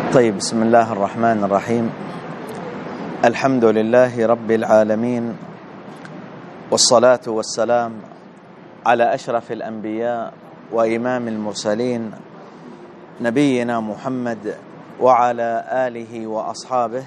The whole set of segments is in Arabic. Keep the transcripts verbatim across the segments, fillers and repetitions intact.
طيب، بسم الله الرحمن الرحيم. الحمد لله رب العالمين، والصلاة والسلام على أشرف الأنبياء وإمام المرسلين نبينا محمد وعلى آله وأصحابه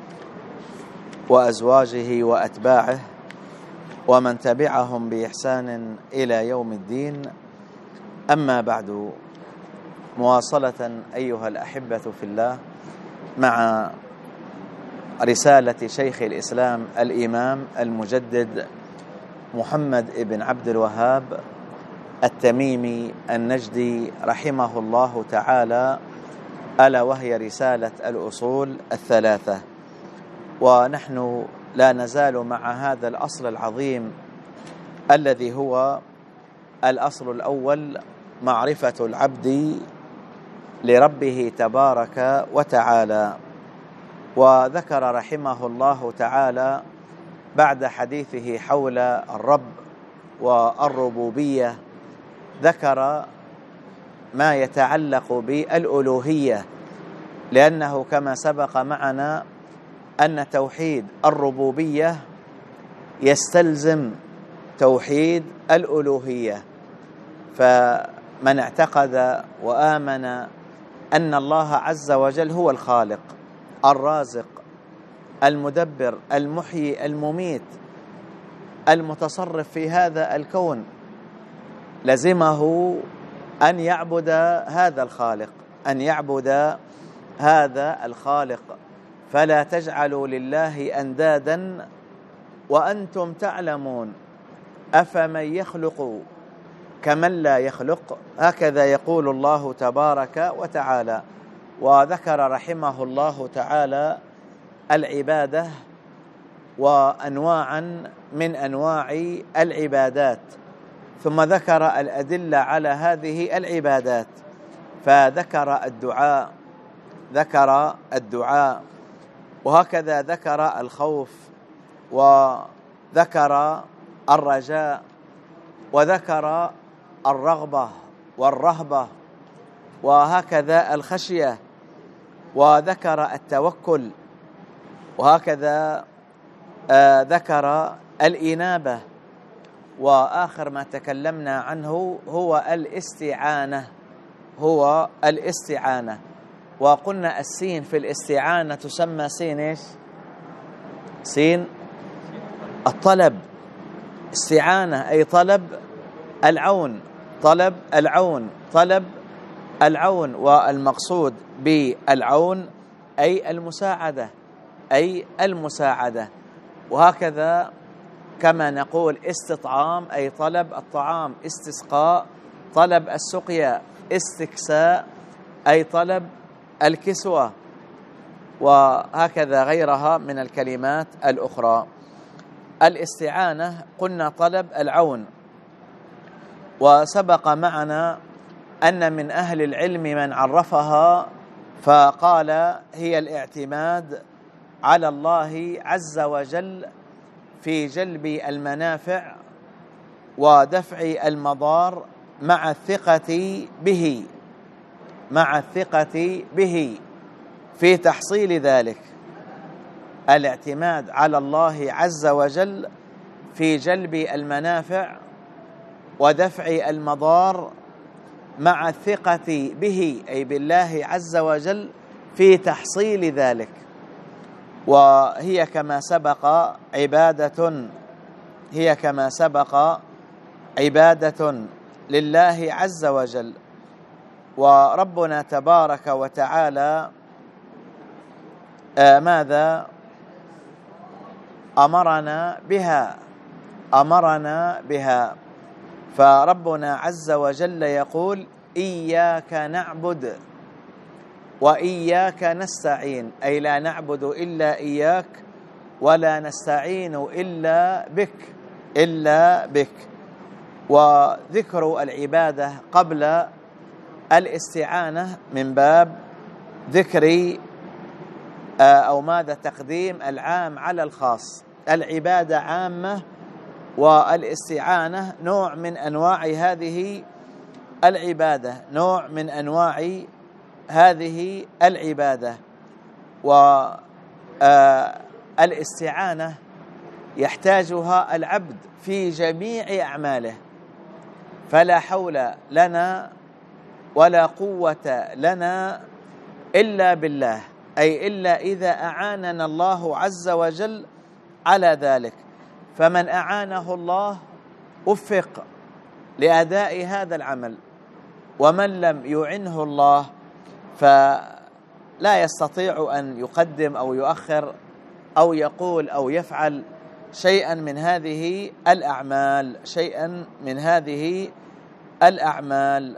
وأزواجه وأتباعه ومن تبعهم بإحسان إلى يوم الدين. أما بعد، مواصلة أيها الأحبة في الله مع رسالة شيخ الإسلام الإمام المجدد محمد بن عبد الوهاب التميمي النجدي رحمه الله تعالى، ألا وهي رسالة الأصول الثلاثة. ونحن لا نزال مع هذا الأصل العظيم الذي هو الأصل الأول، معرفة العبد لربه تبارك وتعالى. وذكر رحمه الله تعالى بعد حديثه حول الرب والربوبية، ذكر ما يتعلق بالألوهية، لأنه كما سبق معنا أن توحيد الربوبية يستلزم توحيد الألوهية. فمن اعتقد وآمن أن الله عز وجل هو الخالق الرازق المدبر المحيي المميت المتصرف في هذا الكون، لزمه أن يعبد هذا الخالق أن يعبد هذا الخالق فلا تجعلوا لله أندادا وأنتم تعلمون أفمن يخلق كمن لا يخلق، هكذا يقول الله تبارك وتعالى. وذكر رحمه الله تعالى العبادة وأنواعا من أنواع العبادات، ثم ذكر الأدلة على هذه العبادات، فذكر الدعاء ذكر الدعاء وهكذا ذكر الخوف، وذكر الرجاء، وذكر الرغبة والرهبة، وهكذا الخشية، وذكر التوكل، وهكذا آه ذكر الإنابة. وآخر ما تكلمنا عنه هو الاستعانة هو الاستعانة وقلنا السين في الاستعانة تسمى سين إيش؟ سين الطلب. استعانة أي طلب العون طلب العون طلب العون والمقصود بالعون أي المساعدة أي المساعدة. وهكذا كما نقول استطعام أي طلب الطعام، استسقاء طلب السقيا، استكساء أي طلب الكسوة، وهكذا غيرها من الكلمات الأخرى. الاستعانة قلنا طلب العون، وسبق معنا أن من أهل العلم من عرفها فقال هي الاعتماد على الله عز وجل في جلب المنافع ودفع المضار مع الثقة به مع الثقة به في تحصيل ذلك. الاعتماد على الله عز وجل في جلب المنافع ودفع المضار مع الثقة به أي بالله عز وجل في تحصيل ذلك. وهي كما سبق عبادة هي كما سبق عبادة لله عز وجل. وربنا تبارك وتعالى آه ماذا أمرنا بها أمرنا بها فربنا عز وجل يقول إياك نعبد وإياك نستعين، أي لا نعبد إلا إياك ولا نستعين إلا بك إلا بك. وذكر العبادة قبل الاستعانة من باب ذكر أو ماذا تقديم العام على الخاص. العبادة عامة والاستعانة نوع من أنواع هذه العبادة، نوع من أنواع هذه العبادة. والاستعانة يحتاجها العبد في جميع أعماله، فلا حول لنا ولا قوة لنا إلا بالله، أي إلا إذا أعاننا الله عز وجل على ذلك. فمن أعانه الله وفق لأداء هذا العمل، ومن لم يعنه الله فلا يستطيع أن يقدم أو يؤخر أو يقول أو يفعل شيئا من هذه الأعمال شيئا من هذه الأعمال.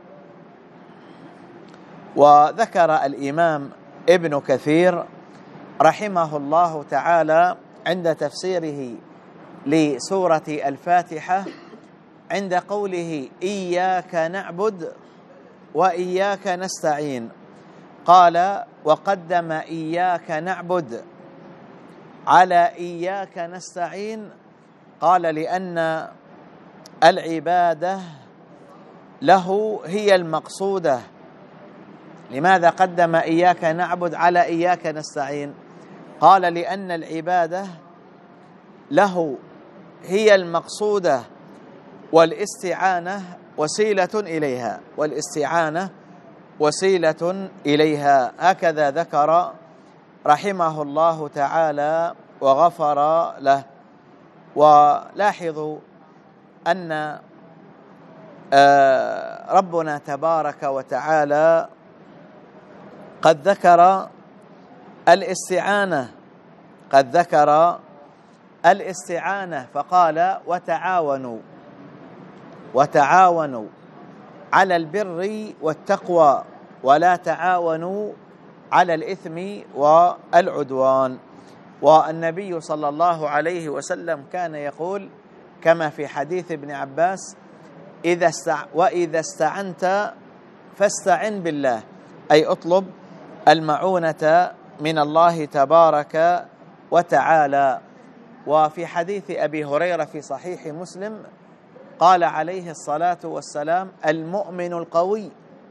وذكر الإمام ابن كثير رحمه الله تعالى عند تفسيره لسورة الفاتحة عند قوله إياك نعبد وإياك نستعين، قال وقدم إياك نعبد على إياك نستعين، قال لأن العبادة له هي المقصودة. لماذا قدم إياك نعبد على إياك نستعين؟ قال لأن العبادة له هي المقصودة، والاستعانة وسيلة إليها والاستعانة وسيلة إليها هكذا ذكر رحمه الله تعالى وغفر له. ولاحظوا أن ربنا تبارك وتعالى قد ذكر الاستعانة قد ذكر الاستعانة فقال وتعاونوا وتعاونوا على البر والتقوى ولا تعاونوا على الإثم والعدوان. والنبي صلى الله عليه وسلم كان يقول كما في حديث ابن عباس إذا استع... وإذا استعنت فاستعن بالله، أي اطلب المعونة من الله تبارك وتعالى. وفي حديث أبي هريرة في صحيح مسلم قال عليه الصلاة والسلام المؤمن القوي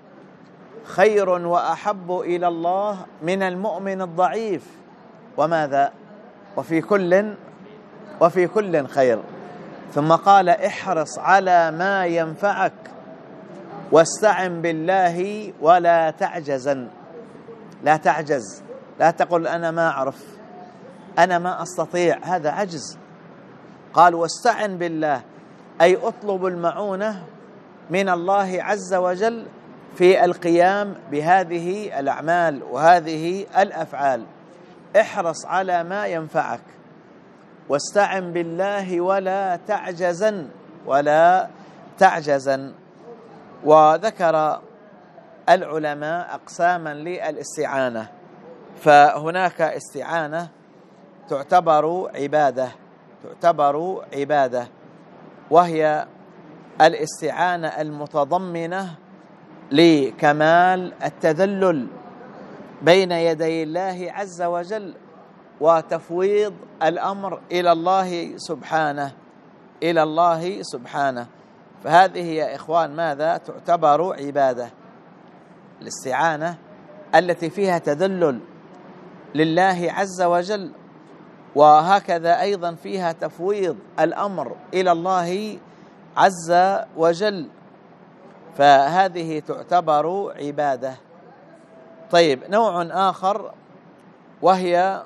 خير وأحب إلى الله من المؤمن الضعيف، وماذا وفي كل وفي كل خير. ثم قال احرص على ما ينفعك واستعن بالله ولا تعجزن، لا تعجز، لا تقل أنا ما أعرف، أنا ما أستطيع، هذا عجز. قال واستعن بالله، أي أطلب المعونة من الله عز وجل في القيام بهذه الأعمال وهذه الأفعال. احرص على ما ينفعك واستعن بالله ولا تعجزن ولا تعجزن. وذكر العلماء أقساما للاستعانة، فهناك استعانة تعتبر عبادة تعتبر عبادة وهي الاستعانة المتضمنة لكمال التذلل بين يدي الله عز وجل وتفويض الأمر إلى الله سبحانه إلى الله سبحانه فهذه يا إخوان ماذا تعتبر عبادة؟ الاستعانة التي فيها تذلل لله عز وجل، وهكذا أيضا فيها تفويض الأمر إلى الله عز وجل، فهذه تعتبر عبادة. طيب، نوع آخر وهي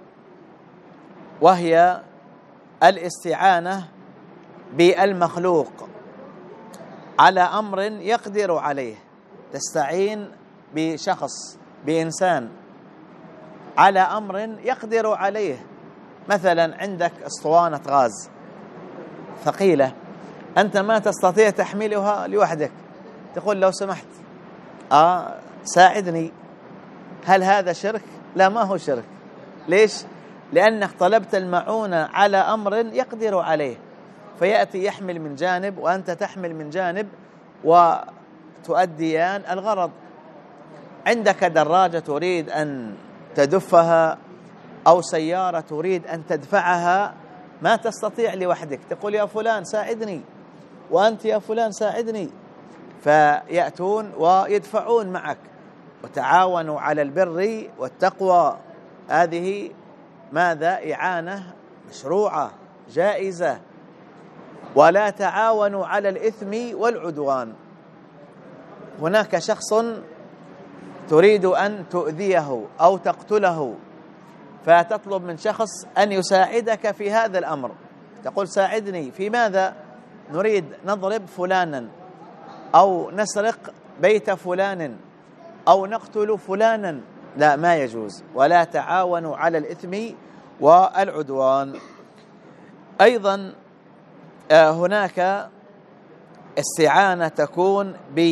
وهي الاستعانة بالمخلوق على أمر يقدر عليه. تستعين بشخص بإنسان على أمر يقدر عليه، مثلا عندك اسطوانة غاز ثقيلة أنت ما تستطيع تحملها لوحدك، تقول لو سمحت آه ساعدني. هل هذا شرك؟ لا، ما هو شرك. ليش؟ لأنك طلبت المعونة على أمر يقدر عليه، فيأتي يحمل من جانب وأنت تحمل من جانب وتؤديان الغرض. عندك دراجة تريد أن تدفها أو سيارة تريد أن تدفعها، ما تستطيع لوحدك، تقول يا فلان ساعدني، وأنت يا فلان ساعدني، فيأتون ويدفعون معك. وتعاونوا على البر والتقوى، هذه ماذا؟ إعانة مشروعة جائزة. ولا تعاونوا على الإثم والعدوان. هناك شخص تريد أن تؤذيه أو تقتله، فتطلب من شخص أن يساعدك في هذا الأمر، تقول ساعدني في ماذا؟ نريد نضرب فلانا، أو نسرق بيت فلان، أو نقتل فلانا. لا، ما يجوز. ولا تعاونوا على الإثم والعدوان. أيضا هناك استعانة تكون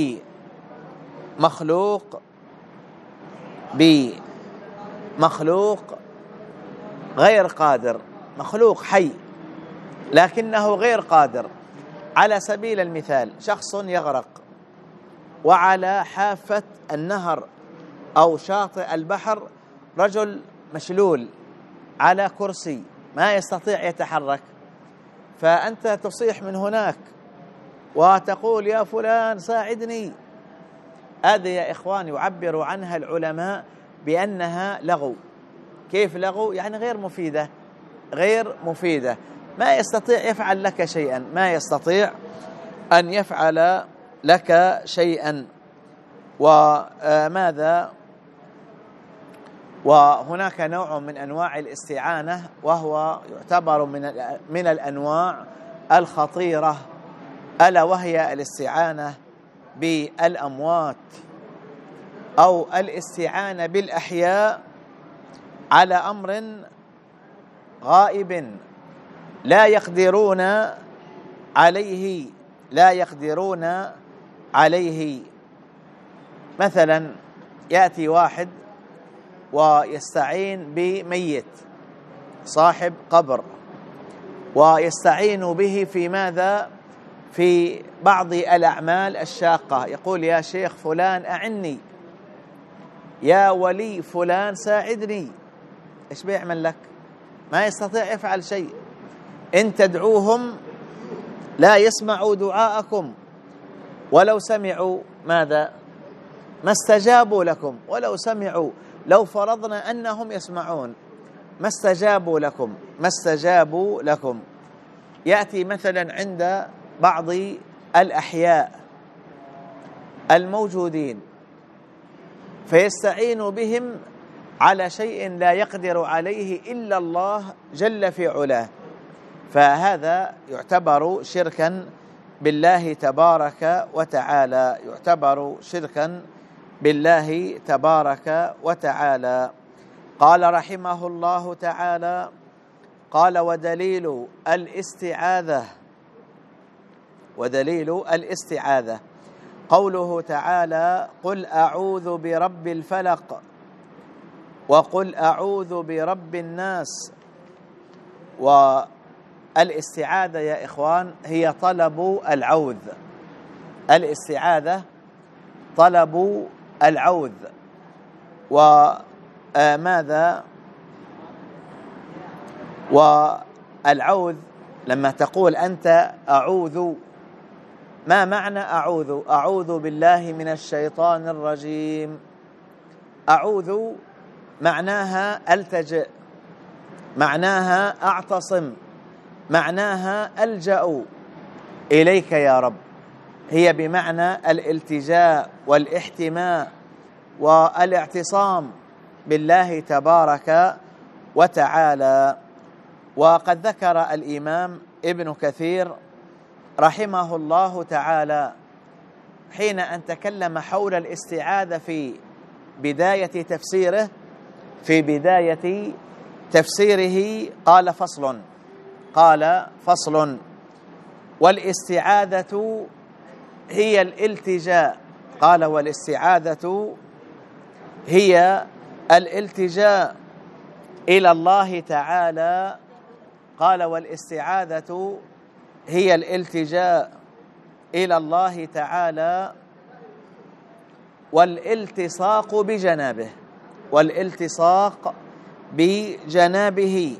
بمخلوق بمخلوق غير قادر، مخلوق حي لكنه غير قادر. على سبيل المثال، شخص يغرق وعلى حافة النهر أو شاطئ البحر رجل مشلول على كرسي ما يستطيع يتحرك، فأنت تصيح من هناك وتقول يا فلان ساعدني. هذا يا إخوان يعبر عنها العلماء بأنها لغو. كيف لغو؟ يعني غير مفيدة، غير مفيدة، ما يستطيع يفعل لك شيئا، ما يستطيع أن يفعل لك شيئا. وماذا؟ وهناك نوع من أنواع الاستعانة وهو يعتبر من من الأنواع الخطيرة، ألا وهي الاستعانة بالأموات أو الاستعانة بالأحياء على أمر غائب لا يقدرون عليه لا يقدرون عليه. مثلا يأتي واحد ويستعين بميت صاحب قبر، ويستعين به في ماذا؟ في بعض الأعمال الشاقة. يقول يا شيخ فلان أعني، يا ولي فلان ساعدني. إيش بيعمل لك؟ ما يستطيع يفعل شيء. إن تدعوهم لا يسمعوا دعاءكم، ولو سمعوا ماذا؟ ما استجابوا لكم. ولو سمعوا، لو فرضنا أنهم يسمعون، ما استجابوا لكم، ما استجابوا لكم. يأتي مثلا عند بعض الأحياء الموجودين فيستعين بهم على شيء لا يقدر عليه إلا الله جل في علاه، فهذا يعتبر شركا بالله تبارك وتعالى، يعتبر شركا بالله تبارك وتعالى. قال رحمه الله تعالى: قال ودليل الاستعاذة ودليل الاستعاذة قوله تعالى: قل أعوذ برب الفلق وقل أعوذ برب الناس. والاستعاذة يا إخوان هي طلب العوذ، الاستعاذة طلب العوذ. وماذا؟ والعوذ لما تقول أنت أعوذ، ما معنى أعوذ؟ أعوذ بالله من الشيطان الرجيم. أعوذ معناها ألتجئ، معناها أعتصم، معناها ألجأ إليك يا رب. هي بمعنى الالتجاء والاحتماء والاعتصام بالله تبارك وتعالى. وقد ذكر الإمام ابن كثير رحمه الله تعالى حين أن تكلم حول الاستعاذة في بداية تفسيره في بداية تفسيره قال فصل قال فصل والاستعاذة هي الالتجاء. قال والاستعاذة هي الالتجاء إلى الله تعالى. قال والاستعاذة هي الالتجاء إلى الله تعالى والالتصاق بجنابه والالتصاق بجنابه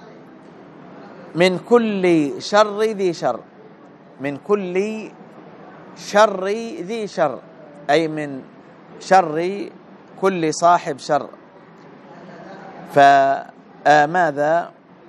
من كل شر ذي شر من كل شر ذي شر أي من شر كل صاحب شر. فماذا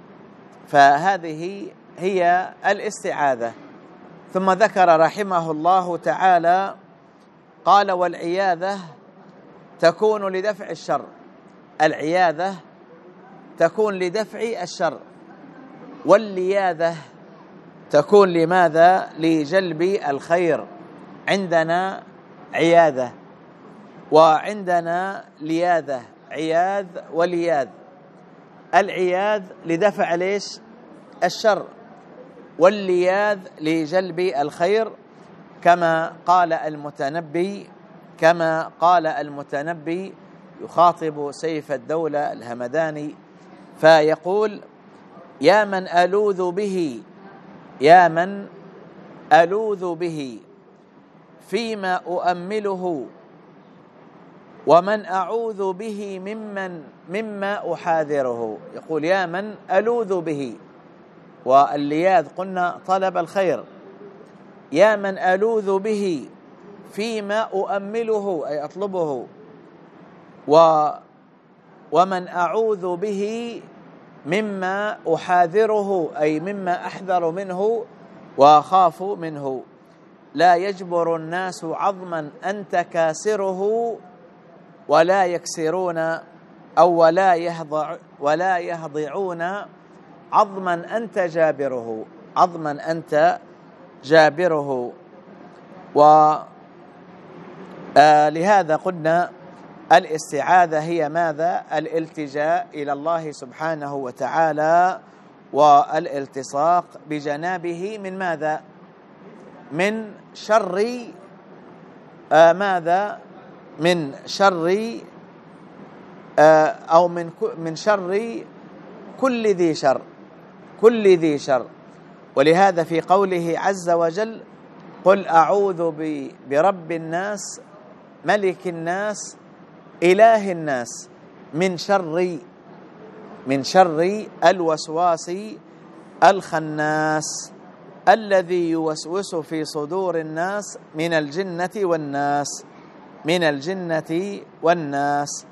فهذه هي الاستعاذة. ثم ذكر رحمه الله تعالى قال: والعياذة تكون لدفع الشر. العياذة تكون لدفع الشر، واللياذة تكون لماذا؟ لجلب الخير. عندنا عياذة وعندنا لياذة، عياذ ولياذ. العياذ لدفع ليش؟ الشر، واللياذ لجلب الخير، كما قال المتنبي كما قال المتنبي يخاطب سيف الدولة الهمداني فيقول: يا من ألوذ به يا من ألوذ به فيما أؤمله، ومن أعوذ به ممن مما أحاذره. يقول: يا من ألوذ به، واللياذ قلنا طلب الخير. يا من ألوذ به فيما أؤمله أي أطلبه، و ومن أعوذ به مما أحاذره أي مما أحذر منه وأخاف منه. لا يجبر الناس عظما أنت كاسره، ولا يكسرون أو ولا يهضع ولا يهضعون عظما أنت جابره عظما أنت جابره. ولهذا قلنا الاستعاذة هي ماذا؟ الالتجاء إلى الله سبحانه وتعالى والالتصاق بجنابه من ماذا؟ من شر آه ماذا؟ من شر آه أو من من شر كل ذي شر كل ذي شر. ولهذا في قوله عز وجل: قل أعوذ برب الناس ملك الناس إله الناس من شر من شر الوسواس الخناس الذي يوسوس في صدور الناس من الجنة والناس من الجنة والناس.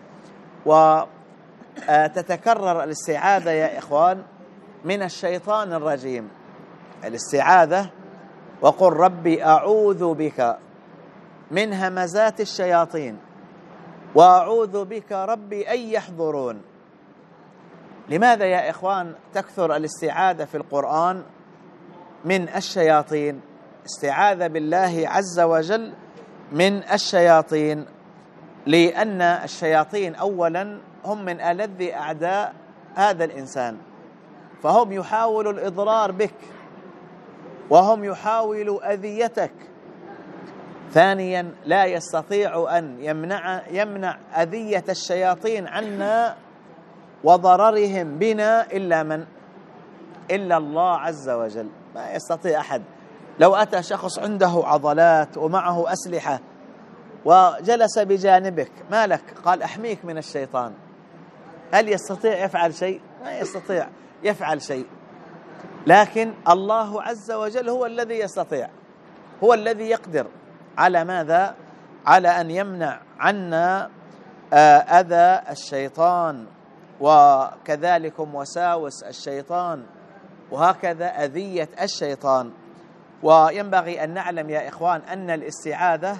وتتكرر الاستعاذة يا إخوان من الشيطان الرجيم. الاستعاذة: وقل ربي أعوذ بك من همزات الشياطين وأعوذ بك ربي أن يحضرون. لماذا يا إخوان تكثر الاستعاذة في القرآن من الشياطين؟ استعاذ بالله عز وجل من الشياطين، لأن الشياطين أولا هم من ألذ أعداء هذا الإنسان، فهم يحاولوا الإضرار بك وهم يحاولوا أذيتك. ثانيا لا يستطيع أن يمنع يمنع أذية الشياطين عنا وضررهم بنا إلا من إلا الله عز وجل. ما يستطيع أحد. لو أتى شخص عنده عضلات ومعه أسلحة وجلس بجانبك، ما لك؟ قال أحميك من الشيطان. هل يستطيع يفعل شيء؟ ما يستطيع يفعل شيء. لكن الله عز وجل هو الذي يستطيع، هو الذي يقدر على ماذا؟ على أن يمنع عنا أذى الشيطان، وكذلكم وساوس الشيطان، وهكذا أذية الشيطان. وينبغي أن نعلم يا إخوان أن الاستعاذة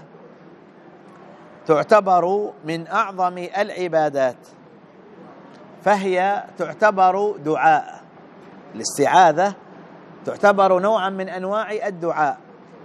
تعتبر من أعظم العبادات، فهي تعتبر دعاء. الاستعاذة تعتبر نوعا من أنواع الدعاء،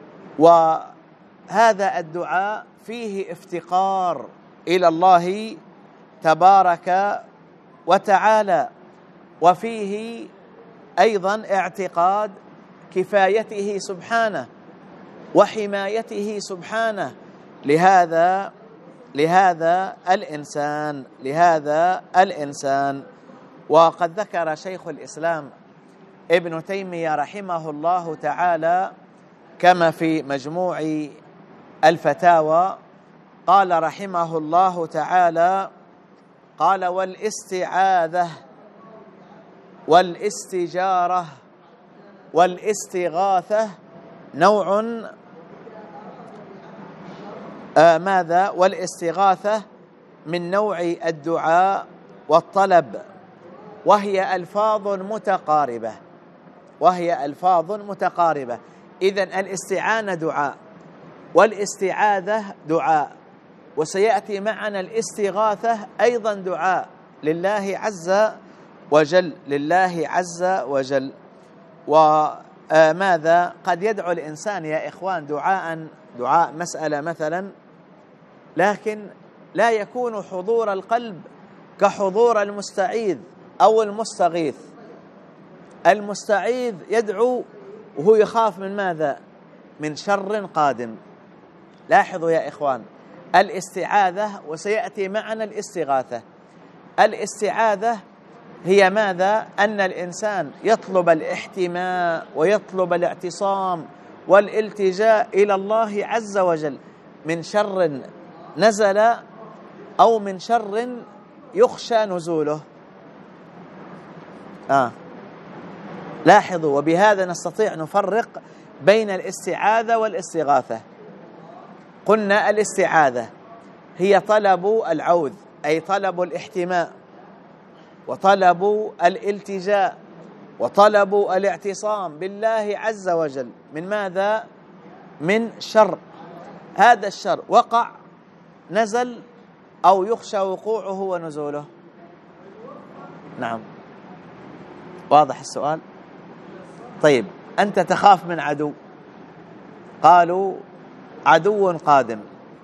وهذا الدعاء فيه افتقار إلى الله تبارك وتعالى، وفيه أيضا اعتقاد كفايته سبحانه وحمايته سبحانه لهذا لهذا الإنسان لهذا الإنسان. وقد ذكر شيخ الإسلام ابن تيمية رحمه الله تعالى كما في مجموع الفتاوى، قال رحمه الله تعالى: قال والاستعاذة والاستجارة والاستغاثة نوع آه ماذا؟ والاستغاثة من نوع الدعاء والطلب، وهي ألفاظ متقاربة وهي ألفاظ متقاربة إذن الاستعانة دعاء، والاستعاذة دعاء، وسيأتي معنا الاستغاثة أيضا دعاء لله عز وجل لله عز وجل. وماذا قد يدعو الإنسان يا إخوان دعاء دعاء مسألة مثلا، لكن لا يكون حضور القلب كحضور المستعيذ أو المستغيث. المستعيذ يدعو وهو يخاف من ماذا؟ من شر قادم. لاحظوا يا إخوان الاستعاذة، وسيأتي معنا الاستغاثة. الاستعاذة هي ماذا؟ أن الإنسان يطلب الاحتماء ويطلب الاعتصام والالتجاء إلى الله عز وجل من شر نزل أو من شر يخشى نزوله. آه. لاحظوا، وبهذا نستطيع نفرق بين الاستعاذة والاستغاثة. قلنا الاستعاذة هي طلب العوذ، أي طلب الاحتماء وطلب الالتجاء وطلب الاعتصام بالله عز وجل من ماذا؟ من شر. هذا الشر وقع، نزل، أو يخشى وقوعه ونزوله. نعم، واضح السؤال؟ طيب، أنت تخاف من عدو، قالوا عدو قادم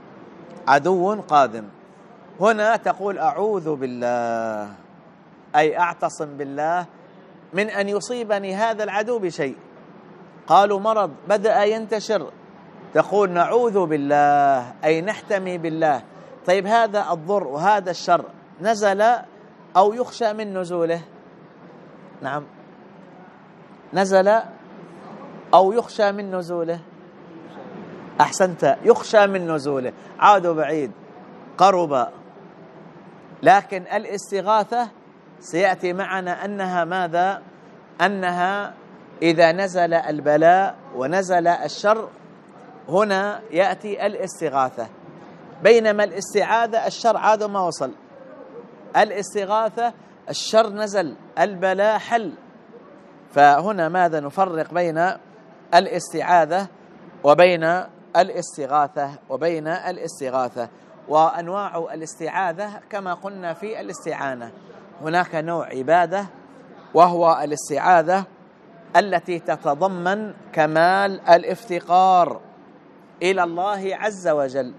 عدو قادم هنا تقول أعوذ بالله، أي أعتصم بالله من أن يصيبني هذا العدو بشيء. قالوا مرض بدأ ينتشر، تقول نعوذ بالله، أي نحتمي بالله. طيب، هذا الضر وهذا الشر نزل أو يخشى من نزوله؟ نعم، نزل أو يخشى من نزوله. أحسنت، يخشى من نزوله، عادوا بعيد قرب. لكن الاستغاثة سيأتي معنا أنها ماذا؟ أنها إذا نزل البلاء ونزل الشر هنا يأتي الاستغاثة، بينما الاستعاذة الشر عاد ما وصل، الاستغاثة الشر نزل، البلاء حل. فهنا ماذا نفرق بين الاستعاذة وبين الاستغاثة وبين الاستغاثة وأنواع الاستعاذة كما قلنا في الاستعانة. هناك نوع عبادة وهو الاستعاذة التي تتضمن كمال الافتقار إلى الله عز وجل،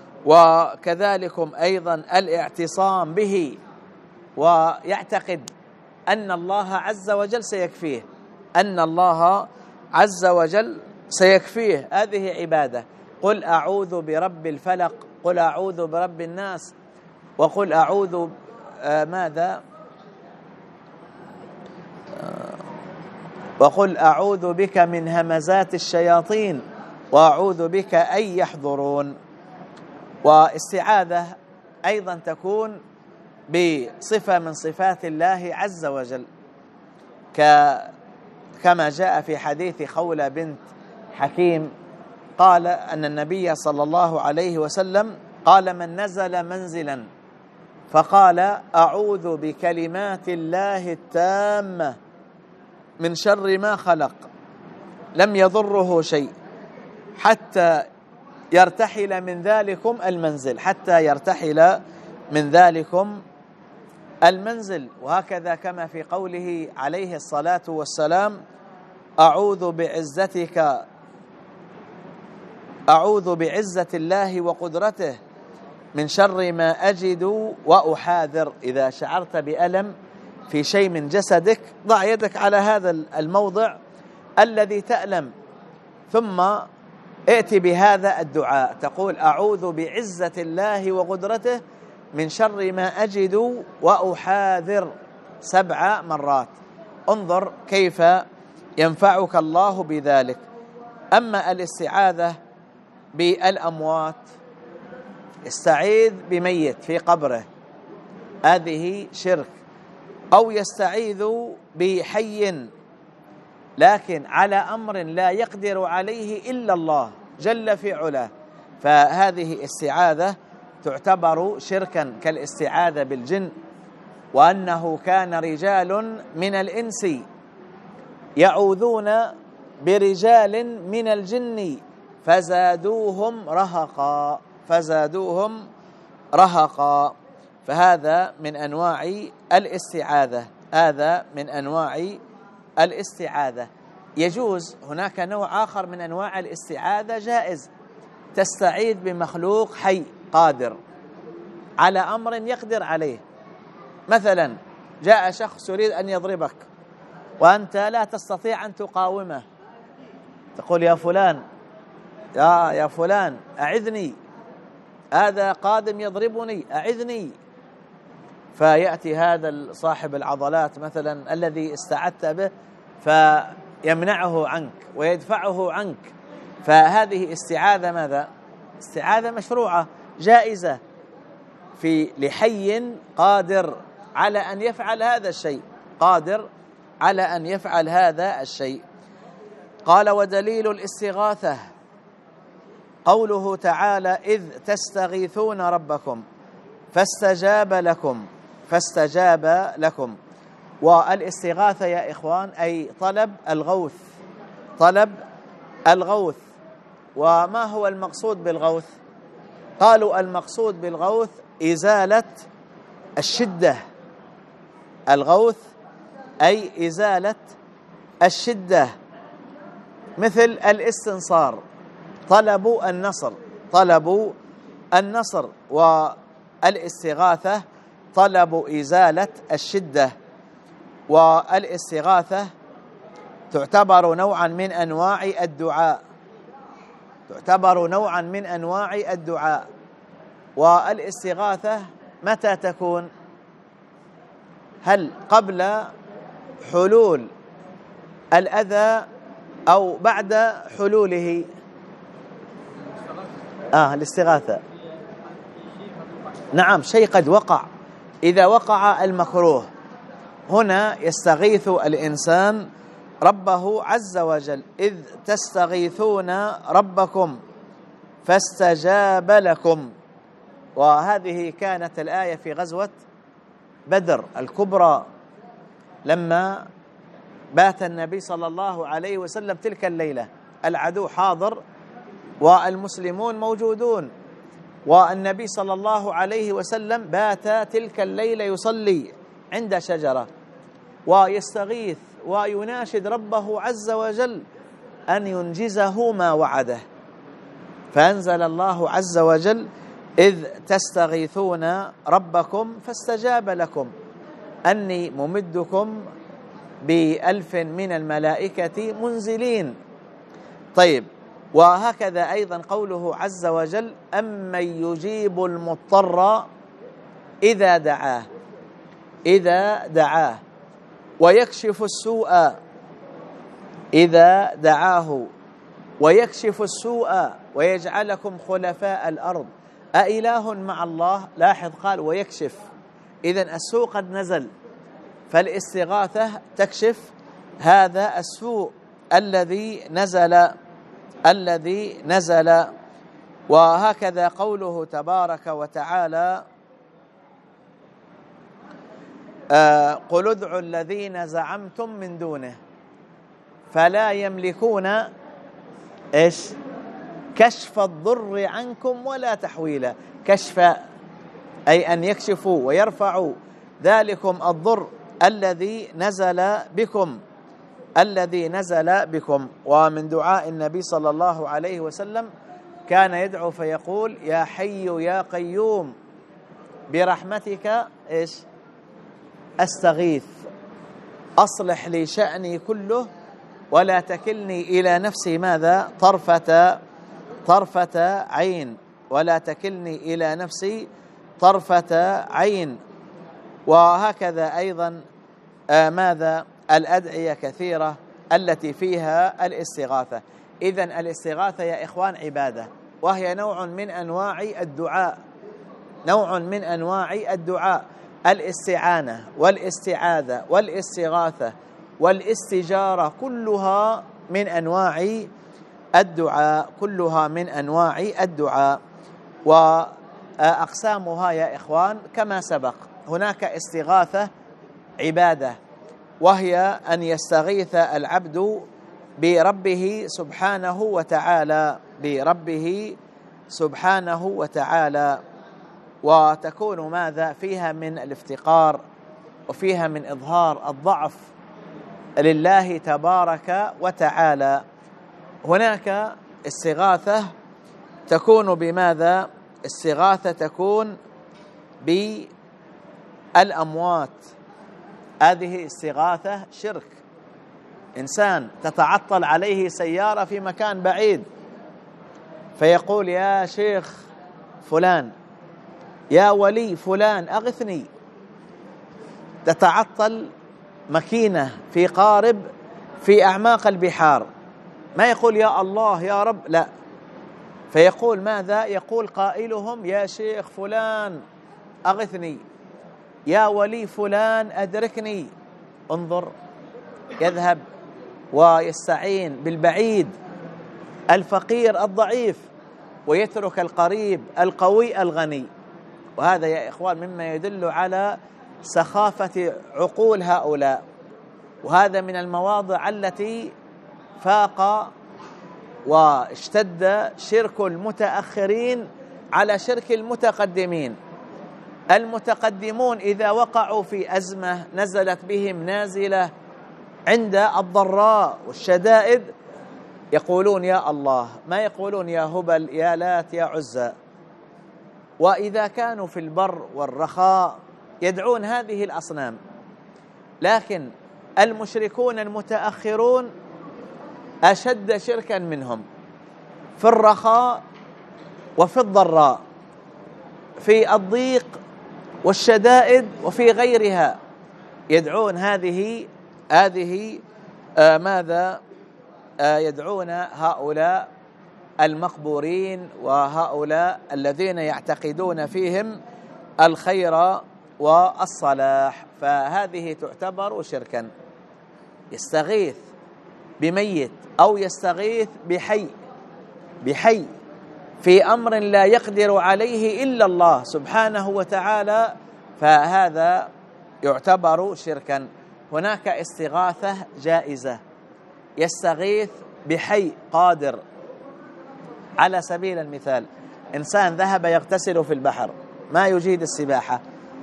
وكذلكم أيضا الاعتصام به، ويعتقد أن الله عز وجل سيكفيه أن الله عز وجل سيكفيه. هذه عبادة. قل أعوذ برب الفلق، قل أعوذ برب الناس، وقل أعوذ آه ماذا آه وقل أعوذ بك من همزات الشياطين وأعوذ بك أن يحضرون. واستعاذة أيضا تكون بصفة من صفات الله عز وجل، كما جاء في حديث خولة بنت حكيم قال أن النبي صلى الله عليه وسلم قال من نزل منزلا فقال أعوذ بكلمات الله التامة من شر ما خلق لم يضره شيء حتى يرتحل من ذلكم المنزل حتى يرتحل من ذلكم المنزل. وهكذا كما في قوله عليه الصلاة والسلام أعوذ بعزتك أعوذ بعزة الله وقدرته من شر ما أجد وأحاذر. إذا شعرت بألم في شيء من جسدك ضع يدك على هذا الموضع الذي تألم، ثم ائت بهذا الدعاء، تقول أعوذ بعزة الله وقدرته من شر ما أجد وأحاذر سبع مرات. انظر كيف ينفعك الله بذلك. أما الاستعاذة بالأموات، استعيذ بميت في قبره، هذه شرك. أو يستعيذ بحي لكن على أمر لا يقدر عليه إلا الله جل في علاه، فهذه استعاذة تعتبر شركا كالاستعاذة بالجن، وأنه كان رجال من الإنس يعوذون برجال من الجن فزادوهم رهقا فزادوهم رهقا فهذا من أنواع الاستعاذة هذا من أنواع الاستعاذة. يجوز هناك نوع آخر من أنواع الاستعاذة جائز، تستعيذ بمخلوق حي قادر على أمر يقدر عليه. مثلا جاء شخص يريد أن يضربك وأنت لا تستطيع أن تقاومه، تقول يا فلان يا يا فلان أعذني، هذا قادم يضربني أعذني. فيأتي هذا صاحب العضلات مثلا الذي استعذت به فيمنعه عنك ويدفعه عنك، فهذه استعاذة ماذا؟ استعاذة مشروعة جائزة في لحي قادر على أن يفعل هذا الشيء قادر على أن يفعل هذا الشيء. قال ودليل الاستغاثة قوله تعالى إذ تستغيثون ربكم فاستجاب لكم فاستجاب لكم. والاستغاثة يا إخوان أي طلب الغوث طلب الغوث. وما هو المقصود بالغوث؟ قالوا المقصود بالغوث إزالة الشدة. الغوث أي إزالة الشدة، مثل الاستنصار طلبوا النصر طلبوا النصر والاستغاثة طلب إزالة الشدة. والاستغاثة تعتبر نوعا من أنواع الدعاء تعتبر نوعا من أنواع الدعاء. والاستغاثة متى تكون؟ هل قبل حلول الأذى أو بعد حلوله؟ آه الاستغاثة نعم شيء قد وقع، إذا وقع المكروه هنا يستغيث الإنسان ربه عز وجل إذ تستغيثون ربكم فاستجاب لكم. وهذه كانت الآية في غزوة بدر الكبرى لما بات النبي صلى الله عليه وسلم تلك الليلة، العدو حاضر والمسلمون موجودون، والنبي صلى الله عليه وسلم بات تلك الليلة يصلي عند شجرة ويستغيث ويناشد ربه عز وجل أن ينجزه ما وعده. فأنزل الله عز وجل إذ تستغيثون ربكم فاستجاب لكم أني ممدكم بألف من الملائكة منزلين. طيب، وهكذا أيضا قوله عز وجل أمن يجيب المضطر إذا دعاه إذا دعاه ويكشف السوء إذا دعاه ويكشف السوء ويجعلكم خلفاء الأرض أإله مع الله. لاحظ قال ويكشف، إذن السوء قد نزل، فالاستغاثة تكشف هذا السوء الذي نزل الذي نزل. وهكذا قوله تبارك وتعالى آه قل ادعوا الذين زعمتم من دونه فلا يملكون إيش؟ كشف الضر عنكم ولا تحويلا. كشف أي أن يكشفوا ويرفعوا ذلكم الضر الذي نزل بكم الذي نزل بكم. ومن دعاء النبي صلى الله عليه وسلم كان يدعو فيقول يا حي يا قيوم برحمتك إيش؟ أستغيث أصلح لي شأني كله ولا تكلني إلى نفسي ماذا؟ طرفة طرفة عين ولا تكلني إلى نفسي طرفة عين. وهكذا أيضا آه ماذا؟ الأدعية كثيرة التي فيها الاستغاثة. إذن الاستغاثة يا إخوان عبادة، وهي نوع من أنواع الدعاء نوع من أنواع الدعاء. الاستعانة والاستعاذة والاستغاثة والاستجارة كلها من أنواع الدعاء كلها من أنواع الدعاء. أقسامها يا إخوان كما سبق. هناك استغاثة عبادة، وهي أن يستغيث العبد بربه سبحانه وتعالى بربه سبحانه وتعالى، وتكون ماذا فيها من الافتقار وفيها من إظهار الضعف لله تبارك وتعالى. هناك استغاثة تكون بماذا؟ استغاثة تكون بالأموات، هذه استغاثة شرك. إنسان تتعطل عليه سيارة في مكان بعيد، فيقول يا شيخ فلان، يا ولي فلان أغثني. تتعطل مكينة في قارب في أعماق البحار، ما يقول يا الله يا رب، لا، فيقول ماذا؟ يقول قائلهم يا شيخ فلان أغثني، يا ولي فلان أدركني. انظر، يذهب ويستعين بالبعيد الفقير الضعيف ويترك القريب القوي الغني. وهذا يا إخوان مما يدل على سخافة عقول هؤلاء، وهذا من المواضع التي فاق واشتد شرك المتأخرين على شرك المتقدمين. المتقدمون إذا وقعوا في أزمة نزلت بهم نازلة عند الضراء والشدائد يقولون يا الله، ما يقولون يا هبل يا لات يا عزى. وإذا كانوا في البر والرخاء يدعون هذه الأصنام. لكن المشركون المتأخرون أشد شركا منهم في الرخاء وفي الضراء، في الضيق والشدائد وفي غيرها، يدعون هذه هذه آه ماذا آه يدعون هؤلاء المقبورين وهؤلاء الذين يعتقدون فيهم الخير والصلاح، فهذه تعتبر شركا. يستغيث بميت أو يستغيث بحي بحي في أمر لا يقدر عليه إلا الله سبحانه وتعالى، فهذا يعتبر شركا. هناك استغاثة جائزة، يستغيث بحي قادر. على سبيل المثال، إنسان ذهب يغتسل في البحر ما يجيد السباحة،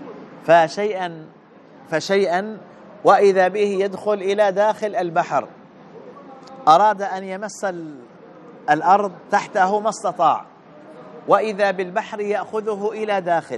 فشيئا فشيئا وإذا به يدخل إلى داخل البحر، أراد أن يمس الأرض تحته ما استطاع، وإذا بالبحر يأخذه إلى داخل،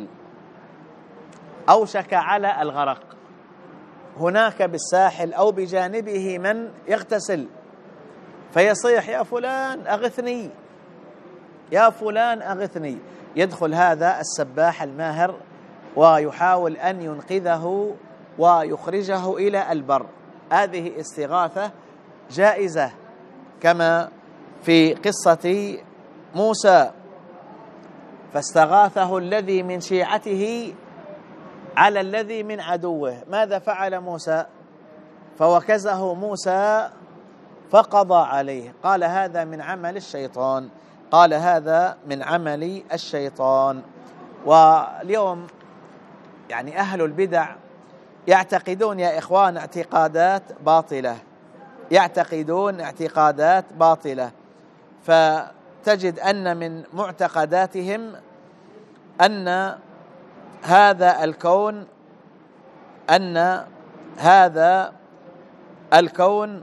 أوشك على الغرق. هناك بالساحل أو بجانبه من يغتسل، فيصيح يا فلان أغثني، يا فلان أغثني. يدخل هذا السباح الماهر ويحاول أن ينقذه ويخرجه إلى البر. هذه استغاثة جائزة، كما في قصة موسى، فاستغاثه الذي من شيعته على الذي من عدوه. ماذا فعل موسى؟ فوكزه موسى فقضى عليه. قال هذا من عمل الشيطان، قال هذا من عمل الشيطان. واليوم يعني أهل البدع يعتقدون يا إخوان اعتقادات باطلة، يعتقدون اعتقادات باطلة، فتجد أن من معتقداتهم أن هذا الكون أن هذا الكون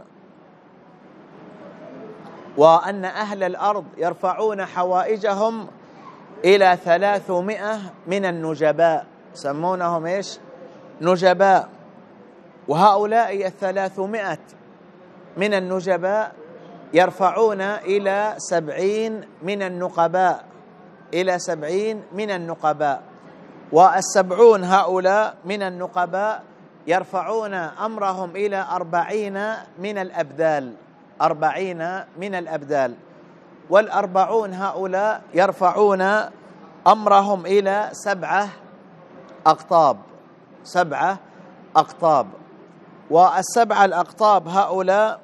وأن أهل الأرض يرفعون حوائجهم إلى ثلاثمائة من النجباء، يسمونهم إيش؟ نجباء. وهؤلاء الثلاثمائة من النجباء يرفعون إلى سبعين من النقباء، إلى سبعين من النقباء. والسبعون هؤلاء من النقباء يرفعون أمرهم إلى أربعين من الأبدال، أربعين من الأبدال. والأربعون هؤلاء يرفعون أمرهم إلى سبعة أقطاب، سبعة أقطاب. والسبعة الأقطاب هؤلاء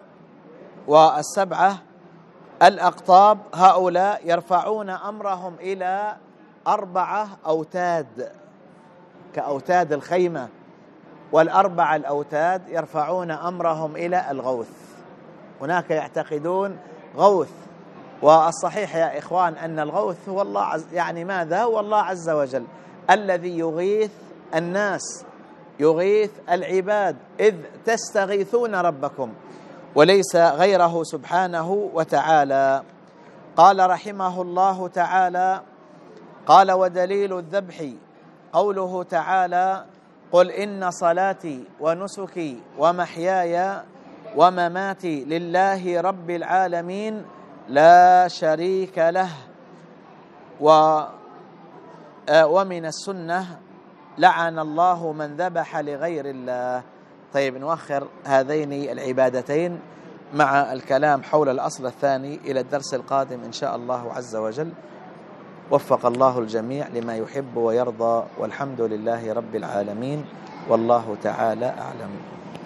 والسبعة الأقطاب هؤلاء يرفعون أمرهم إلى أربعة أوتاد كأوتاد الخيمة، والأربعة الأوتاد يرفعون أمرهم إلى الغوث. هناك يعتقدون غوث، والصحيح يا إخوان أن الغوث هو الله عز يعني ماذا؟ هو الله عز وجل الذي يغيث الناس، يغيث العباد، إذ تستغيثون ربكم، وليس غيره سبحانه وتعالى. قال رحمه الله تعالى: قال ودليل الذبح قوله تعالى: قل إن صلاتي ونسكي ومحياي ومماتي لله رب العالمين لا شريك له. و ومن السنة لعن الله من ذبح لغير الله. طيب نؤخر هذين العبادتين مع الكلام حول الأصل الثاني إلى الدرس القادم إن شاء الله عز وجل. وفق الله الجميع لما يحب ويرضى، والحمد لله رب العالمين، والله تعالى أعلم.